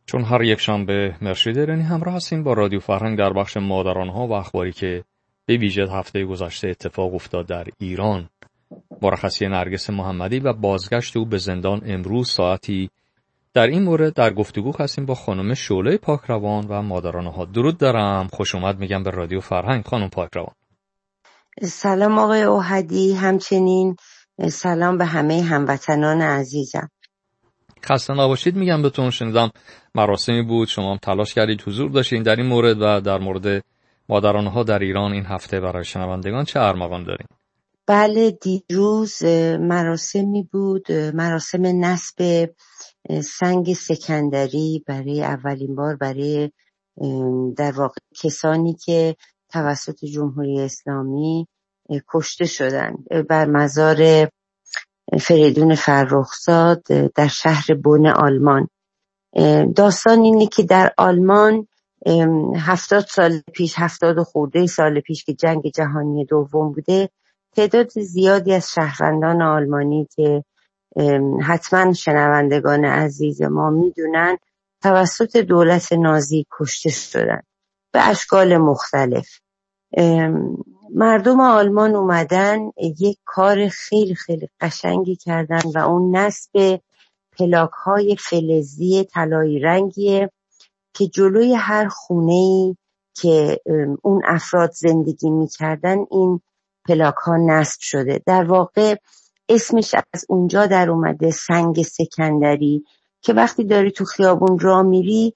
چون هر یک شنبه مرشد ایرانی همراه هستیم با رادیو فرهنگ در بخش مادرانها و اخباری که به ویژه هفته گذشته اتفاق افتاد در ایران. مرخصی نرگس محمدی و بازگشت او به زندان امروز ساعتی در این مورد در گفتگو هستیم با خانم شعله پاکروان و مادرانها. درود دارم، خوش اومد میگم به رادیو فرهنگ خانم پاکروان. سلام آقای اوحدی، همچنین سلام به همه هموطنان عزیزم. خسته نباشید میگم بهتون. شنیدم مراسمی بود، شما هم تلاش کردید حضور داشتین در این مورد و در مورد مادرانها در ایران این هفته برای شنوندگان چه ارمغان دارین؟ بله، دیروز مراسمی بود، مراسم نصب سنگ سکندری برای اولین بار برای در واقع کسانی که توسط جمهوری اسلامی کشته شدند بر مزار فریدون فرخزاد در شهر بن آلمان. داستان اینه که در آلمان 70 سال پیش، 70 خورده سال پیش که جنگ جهانی دوم بوده، تعداد زیادی از شهروندان آلمانی که حتما شنوندگان عزیز ما میدونن توسط دولت نازی کشته شدن به اشکال مختلف. مردم آلمان اومدن یک کار خیلی خیلی قشنگی کردن و اون نصب پلاک‌های فلزی طلایی رنگیه که جلوی هر خونه‌ای که اون افراد زندگی می‌کردن این پلاک‌ها نصب شده. در واقع اسمش از اونجا در اومده، سنگ سکندری، که وقتی داری تو خیابون راه میری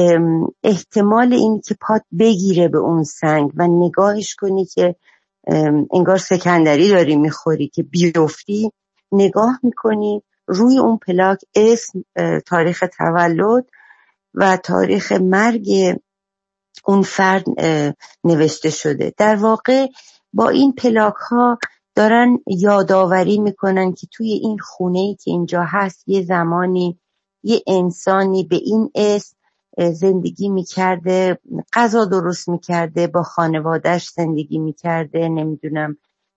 احتمال این که پات بگیره به اون سنگ و نگاهش کنی که انگار سکندری داری میخوری که بیفتی، نگاه میکنی روی اون پلاک اسم، تاریخ تولد و تاریخ مرگ اون فرد نوشته شده. در واقع با این پلاک ها دارن یادآوری میکنن که توی این خونه‌ای که اینجا هست یه زمانی یه انسانی به این اسم زندگی میکرده، غذا درست میکرده، با خانوادهش زندگی میکرده، نمیدونم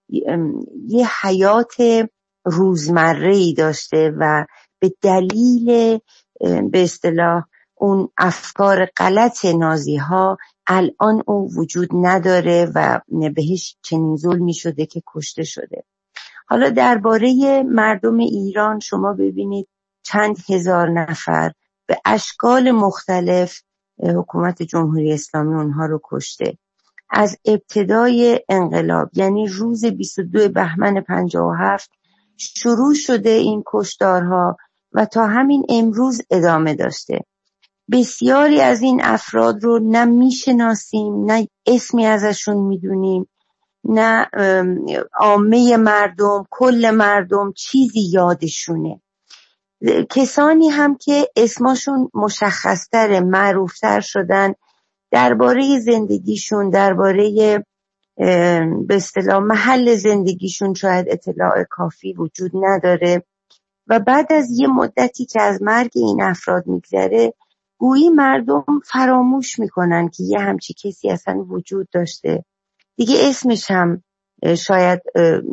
یه حیات روزمره‌ای داشته و به دلیل به اصطلاح اون افکار غلط نازی ها الان او وجود نداره و بهش چنین ظلمی شده که کشته شده. حالا درباره مردم ایران شما ببینید چند هزار نفر به اشکال مختلف حکومت جمهوری اسلامی اونها رو کشته. از ابتدای انقلاب، یعنی روز 22 بهمن 57 شروع شده این کشتارها و تا همین امروز ادامه داشته. بسیاری از این افراد رو نه میشناسیم، نه اسمی ازشون میدونیم، نه عامه مردم، کل مردم چیزی یادشونه. کسانی هم که اسمشون مشخص‌تر، معروفتر شدن، درباره زندگیشون، درباره به اصطلاح محل زندگیشون شاید اطلاع کافی وجود نداره و بعد از یه مدتی که از مرگ این افراد میگذره گویی مردم فراموش میکنن که یه همچی کسی اصلا وجود داشته. دیگه اسمش هم شاید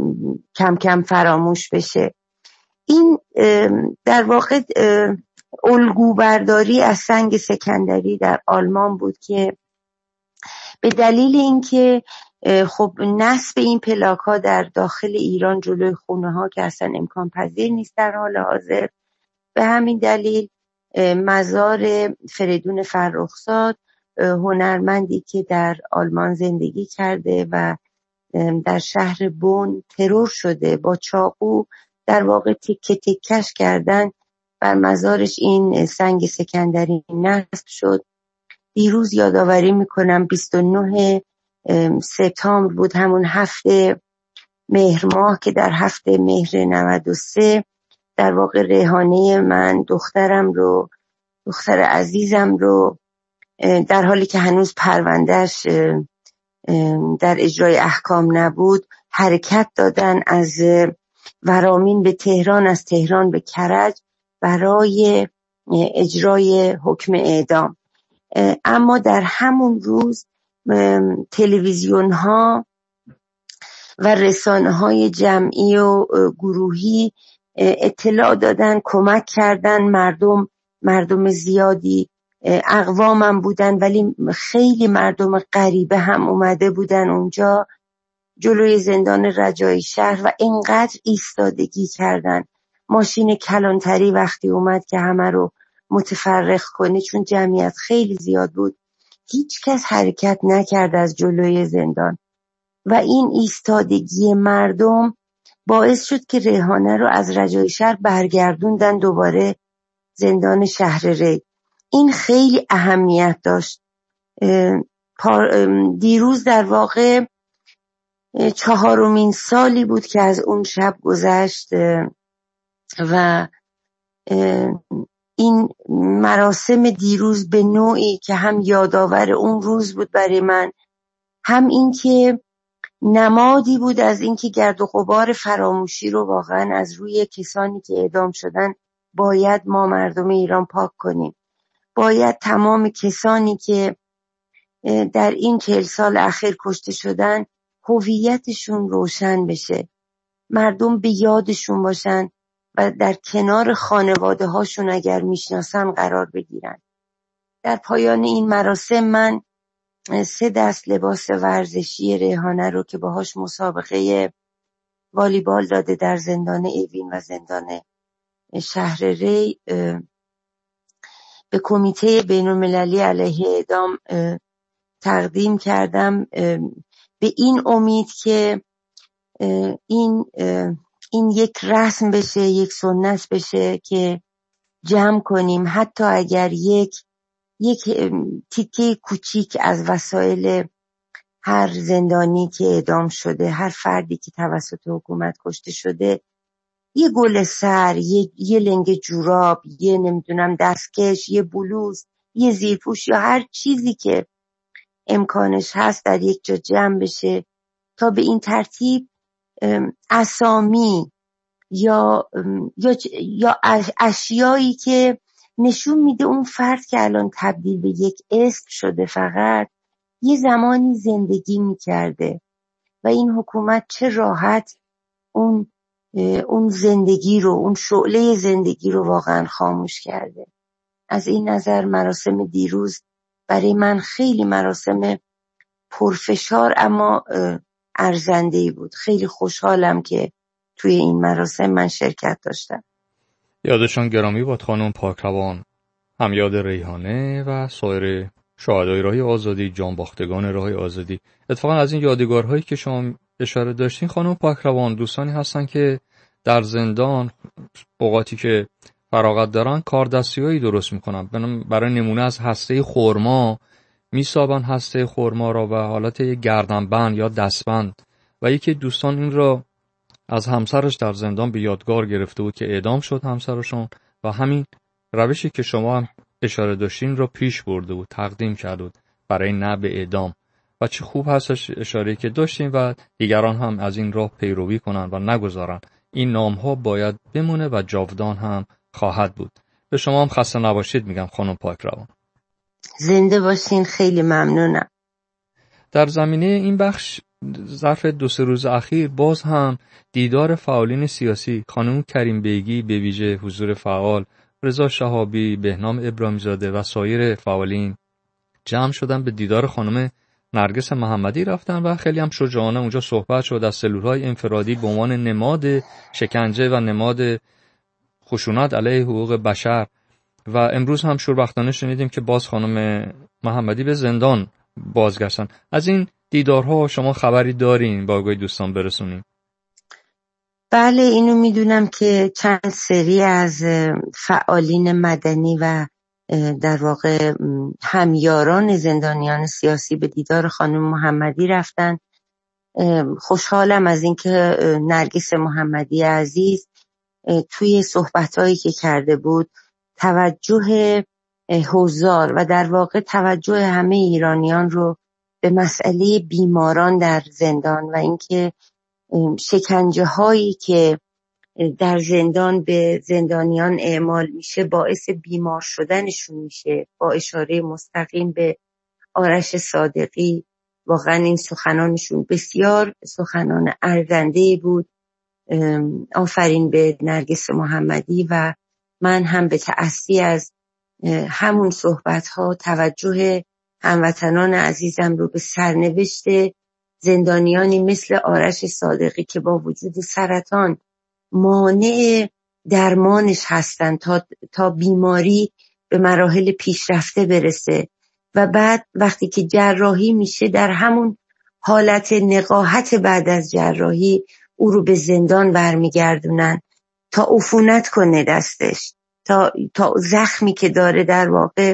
کم کم فراموش بشه. این در واقع الگو برداری از سنگ سکندری در آلمان بود که به دلیل اینکه خب نصب این پلاک ها در داخل ایران جلوی خونه ها که اصلا امکان پذیر نیست در حال حاضر، به همین دلیل مزار فریدون فرخزاد، هنرمندی که در آلمان زندگی کرده و در شهر بن ترور شده، با چاقو در واقع تکه تکش کردن، بر مزارش این سنگ سکندری نصب شد. دیروز یادآوری میکنم 29 سپتامبر بود، همون هفته مهر ماه که در هفته مهر 93 در واقع ریحانه من، دختر عزیزم رو در حالی که هنوز پروندهش در اجرای احکام نبود حرکت دادن از ورامین به تهران، از تهران به کرج برای اجرای حکم اعدام. اما در همون روز تلویزیون ها و رسانه های جمعی و گروهی اطلاع دادن، کمک کردن، مردم زیادی اقوامم بودن، ولی خیلی مردم غریبه هم اومده بودن اونجا جلوی زندان رجایی شهر و اینقدر ایستادگی کردن. ماشین کلانتری وقتی اومد که همه رو متفرق کنه، چون جمعیت خیلی زیاد بود، هیچ کس حرکت نکرد از جلوی زندان و این ایستادگی مردم باعث شد که ریحانه رو از رجایی شهر برگردوندن دوباره زندان شهر ری. این خیلی اهمیت داشت. دیروز در واقع 4مین سالی بود که از اون شب گذشت و این مراسم دیروز به نوعی که هم یادآور اون روز بود برای من، هم این که نمادی بود از این که گرد و غبار فراموشی رو واقعا از روی کسانی که اعدام شدن باید ما مردم ایران پاک کنیم. باید تمام کسانی که در این 40 سال اخیر کشته شدن هویتشون روشن بشه، مردم به یادشون باشن و در کنار خانواده هاشون اگر میشناسن قرار بگیرن. در پایان این مراسم من 3 دست لباس ورزشی ریحانه رو که باهاش مسابقه والیبال داده در زندان اوین و زندان شهر ری به کمیته بین‌المللی علیه اعدام تقدیم کردم، به این امید که این یک رسم بشه، یک سنت بشه که جمع کنیم، حتی اگر یک تیکه کوچیک از وسایل هر زندانی که اعدام شده، هر فردی که توسط حکومت کشته شده، یه گل سر، یه لنگ جوراب، یه نمیدونم دستکش، یه بلوز، یه زیرپوش یا هر چیزی که امکانش هست در یک جا جمع بشه تا به این ترتیب اسامی یا اشیایی که نشون میده اون فرد که الان تبدیل به یک اسم شده فقط یه زمانی زندگی میکرده و این حکومت چه راحت اون زندگی رو، اون شعله زندگی رو واقعا خاموش کرده. از این نظر مراسم دیروز برای من خیلی مراسم پرفشار اما ارزنده‌ای بود. خیلی خوشحالم که توی این مراسم من شرکت داشتم. یادشان گرامی باد خانم پاکروان، هم یاد ریحانه و سایر شهدای راه آزادی، جانباختگان راه آزادی. اتفاقا از این یادگارهایی که شما اشاره داشتین خانم پاکروان، دوستانی هستن که در زندان اوقاتی که فراغت دارن کاردستی‌هایی درست میکنن. برای نمونه از هسته خرما میسابن هسته خرما را و حالت یک گردنبند یا دستبند، و یکی دوستان این را از همسرش در زندان به یادگار گرفته بود که اعدام شد همسرشون و همین روشی که شما هم اشاره داشتین را پیش برده بود، تقدیم کرده بود برای نه به اعدام. و چه خوب هستش اشاره‌ای که داشتیم و دیگران هم از این راه پیروی کنن و نگذارن. این نام‌ها باید بمونه و جاودان هم خواهد بود. به شما هم خسته نباشید میگم خانم پاکروان. زنده باشین، خیلی ممنونم. در زمینه این بخش ظرف 2-3 روز اخیر باز هم دیدار فعالین سیاسی، خانم کریم بیگی به ویژه حضور فعال، رضا شهابی، بهنام ابراهیم‌زاده و سایر فعالین جمع شدن به دیدار خانم نرگس محمدی رفتن و خیلی هم شجاعانه اونجا صحبت شد از سلول‌های انفرادی به عنوان نماد شکنجه و نماد خشونت علیه حقوق بشر. و امروز هم شوربختانه شنیدیم که باز خانم محمدی به زندان بازگشتن. از این دیدارها شما خبری دارین با آگاهی دوستان برسونیم؟ بله، اینو میدونم که چند سری از فعالین مدنی و در واقع همیاران زندانیان سیاسی به دیدار خانم محمدی رفتن. خوشحالم از اینکه نرگس محمدی عزیز توی صحبتایی که کرده بود توجه حضار و در واقع توجه همه ایرانیان رو به مسئله بیماران در زندان و اینکه شکنجه هایی که در زندان به زندانیان اعمال میشه باعث بیمار شدنشون میشه، با اشاره مستقیم به آرش صادقی. واقعا این سخنانشون بسیار سخنان ارزنده‌ای بود. آفرین به نرگس محمدی و من هم به تأسی از همون صحبت ها توجه هموطنان عزیزم رو به سرنوشت زندانیانی مثل آرش صادقی که با وجود سرطان مانع درمانش هستن تا بیماری به مراحل پیشرفته برسه و بعد وقتی که جراحی میشه در همون حالت نقاهت بعد از جراحی او رو به زندان برمیگردونن تا عفونت کنه دستش، تا زخمی که داره در واقع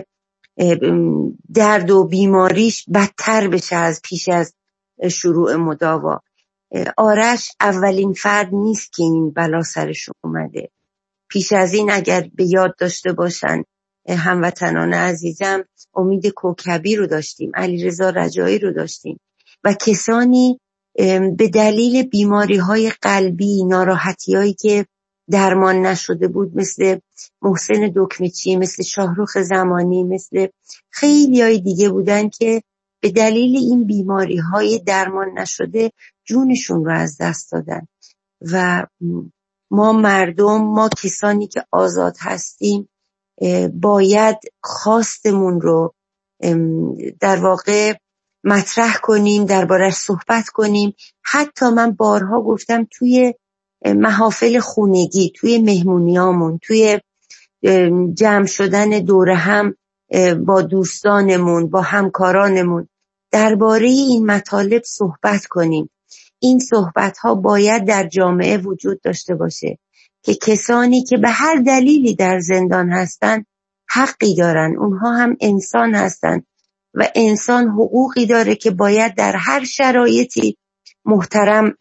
درد و بیماریش بدتر بشه از پیش از شروع مداوا. آرش اولین فرد نیست که این بلا سرش اومده. پیش از این اگر به یاد داشته باشن هموطنان عزیزم، امید کوکبی رو داشتیم، علیرضا رجایی رو داشتیم و کسانی به دلیل بیماری‌های قلبی، ناراحتی‌هایی که درمان نشده بود مثل محسن دکمچی، مثل شاهرخ زمانی، مثل خیلیای دیگه بودن که به دلیل این بیماری‌های درمان نشده جونشون رو از دست دادن و ما مردم، ما کسانی که آزاد هستیم باید خواستمون رو در واقع مطرح کنیم، دربارش صحبت کنیم. حتی من بارها گفتم توی محافل خونگی، توی مهمونیامون، توی جمع شدن دور هم با دوستانمون، با همکارانمون درباره این مطالب صحبت کنیم. این صحبت ها باید در جامعه وجود داشته باشه که کسانی که به هر دلیلی در زندان هستن حقی دارن، اونها هم انسان هستن و انسان حقوقی داره که باید در هر شرایطی محترم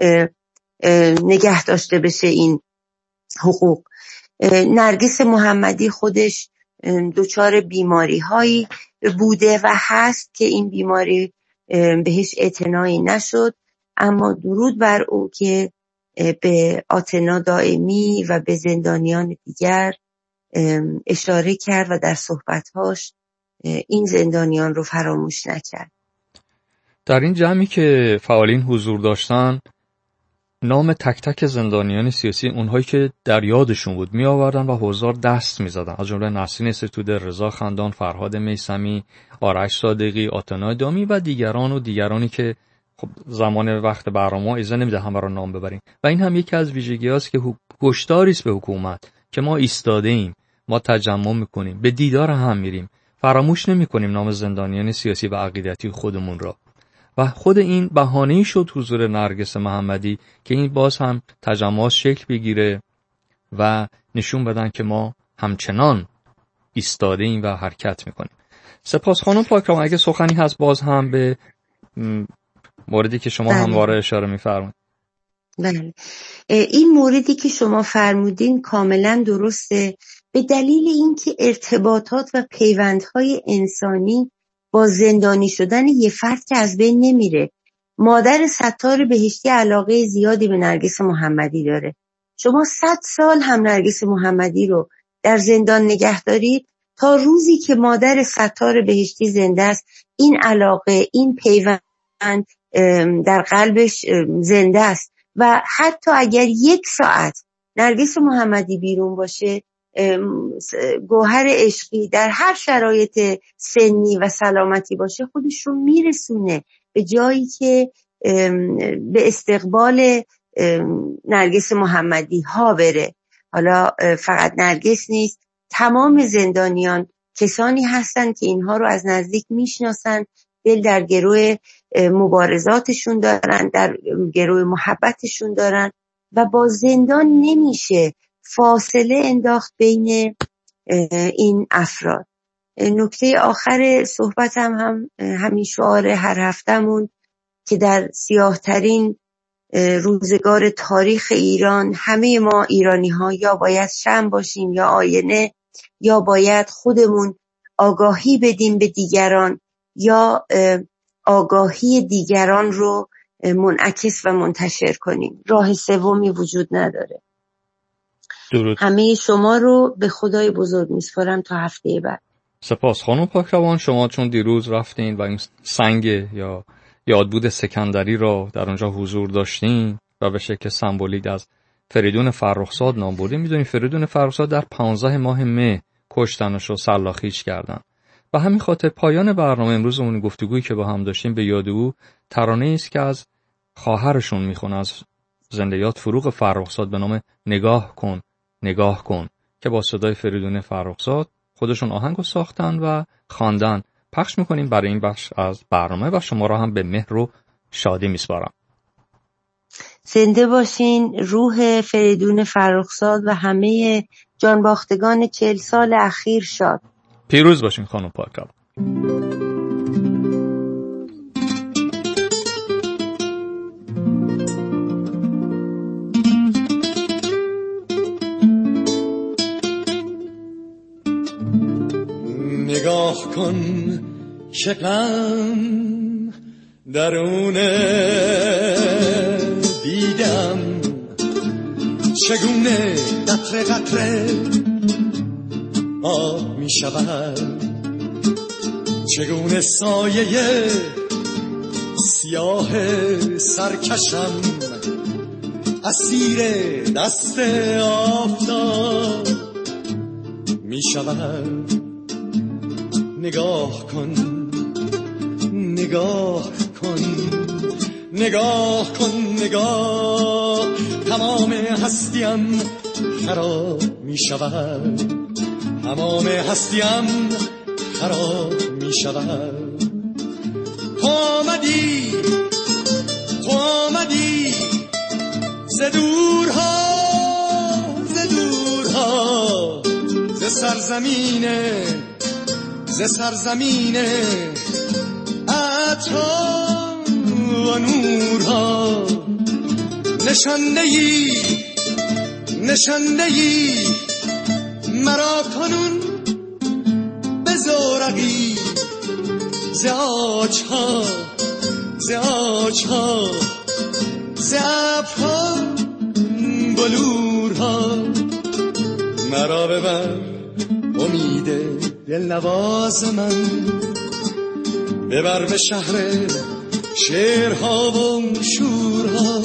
نگه داشته بشه این حقوق. نرگس محمدی خودش دچار بیماری هایی بوده و هست که این بیماری بهش اعتنایی نشد، اما درود بر او که به آتنا دائمی و به زندانیان دیگر اشاره کرد و در صحبتهاش این زندانیان رو فراموش نکرد. در این جمعی که فعالین حضور داشتن نام تک تک زندانیان سیاسی، اونهایی که در یادشون بود، می آوردن و حضار دست می زدن، از جمله نسرین ستوده، رضا خندان، فرهاد میثمی، آرش صادقی، آتنا دائمی و دیگرانی که خب زمان وقت برنامه اجازه نمیده همه رو نام ببریم. و این هم یکی از ویژگی‌هاست که هشداری است به حکومت که ما ایستاده ایم، ما تجمع میکنیم، به دیدار هم میریم، فراموش نمیکنیم نام زندانیان سیاسی و عقیدتی خودمون را. و خود این بهانه‌ای شد حضور نرگس محمدی که این باز هم تجمعات شکل بگیره و نشون بدن که ما همچنان ایستاده ایم و حرکت میکنیم. سپاس خانم پاکرام. اگه سخنی هست باز هم به موردی که شما همواره اشاره میفرمایید. بله، این موردی که شما فرمودین کاملا درسته. به دلیل اینکه ارتباطات و پیوندهای انسانی با زندانی شدن یه فرد که از بین نمیره. مادر ستار بهشتی علاقه زیادی به نرگس محمدی داره. شما 100 سال هم نرگس محمدی رو در زندان نگه دارید، تا روزی که مادر ستار بهشتی زنده است این علاقه، این پیوند در قلبش زنده است و حتی اگر 1 ساعت نرگس محمدی بیرون باشه، گوهر عشقی در هر شرایط سنی و سلامتی باشه خودش رو میرسونه به جایی که به استقبال نرگس محمدی ها بره. حالا فقط نرگس نیست، تمام زندانیان کسانی هستن که اینها رو از نزدیک میشناسن، دل در گروه مبارزاتشون دارن، در گروه محبتشون دارن و با زندان نمیشه فاصله انداخت بین این افراد. نکته آخر صحبتم هم همین شعار هر هفتمون که در سیاه‌ترین روزگار تاریخ ایران همه ما ایرانی ها یا باید شمع باشیم یا آینه، یا باید خودمون آگاهی بدیم به دیگران یا آگاهی دیگران رو منعکس و منتشر کنیم. راه سومی وجود نداره. درود. همه شما رو به خدای بزرگ میسپارم تا هفته بعد. سپاس خانم پاکروان. شما چون دیروز رفتین و این سنگ یا یادبود سکندری را در اونجا حضور داشتین و به شکل سمبولیک از فریدون فرخزاد نام بردین. میدونید فریدون فرخزاد در 15 ماه مه کشتنش و سلاخیش کردن. و همین خاطر پایان برنامه امروزمون گفتگویی که با هم داشتیم به یاد او ترانه‌ای است که از خواهرشون میخونه، از زنده‌یاد فروغ فرخزاد به نام نگاه کن نگاه کن که با صدای فریدون فرخزاد خودشون آهنگو ساختن و خواندن. پخش میکنیم برای این بخش از برنامه و شما را هم به مهر و شادی میسپارم. زنده باشین روح فریدون فرخزاد و همه جانباختگان 40 سال اخیر شاد. پیروز باشین خانم پاکاب. نگاه کن که غم درونه دیدم، چگونه قطره قطره آب می شود، چگونه سایه سیاه سرکشم اسیر دست آفتاب می شود. نگاه کن نگاه کن نگاه کن نگاه، تمام هستیم خراب می شود، تمام هستیم خراب می شود. تو آمدی ز دورها ز سرزمین عطر و نورها، نشنده ای مرا کنون به زورقی ز آجها ز ابرها بلورها، مرا ببر امید دلنواز من، ببر به شهر شعرها و شورها،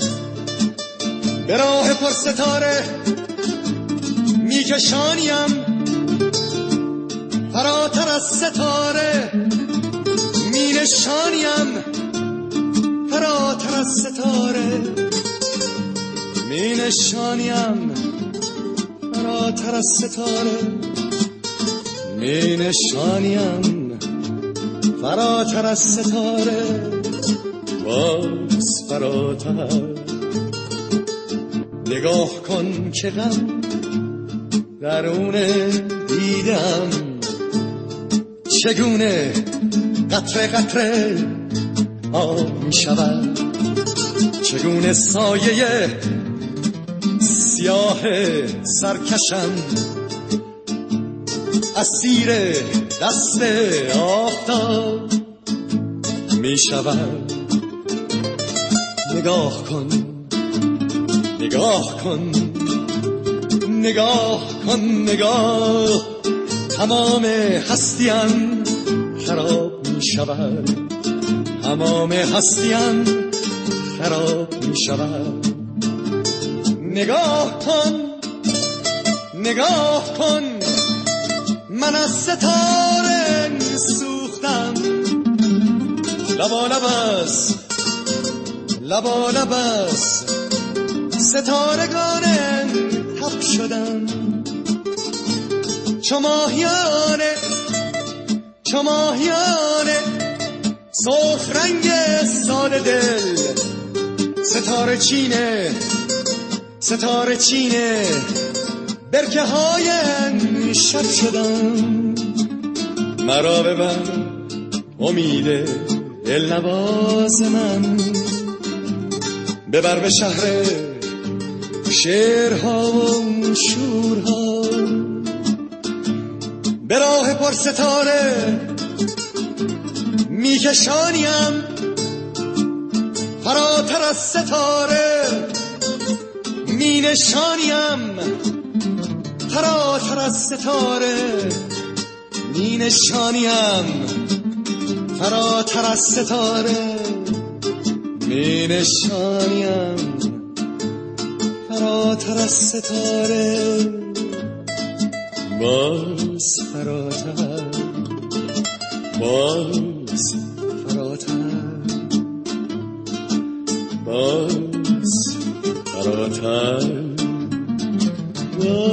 به راه پر ستاره میکشانیم، فراتر از ستاره مینشانیم، فراتر از ستاره مینشانیم، فراتر از ستاره مینشانیم، فراتر از ستاره باز فراتر. نگاه کن که غم درون دیدم، چگونه قطره قطره آب می شود، چگونه سایه سیاه سرکشم اسیر دست آفتاب می شود. نگاه کن نگاه کن نگاه کن نگاه، تمام هستیم خراب می شود، تمام هستیم خراب می شود. نگاه کن نگاه کن، من از ستاره سوختم، لبالب از ستارگان تب شدم، چو ماهیانه سرخ رنگ ساده دل، ستاره چینه برکه های شب شدم، مرا ببر امید دلنواز من، ببر به شهر شعرها و شورها، به راه پر ستاره میکشانیم، فراتر از ستاره مینشانیم، فراتر از ستاره مینشانیم، فراتر از ستاره مینشانیم، فراتر از ستاره باز فراتر، باز فراتر، باز فراتر، باز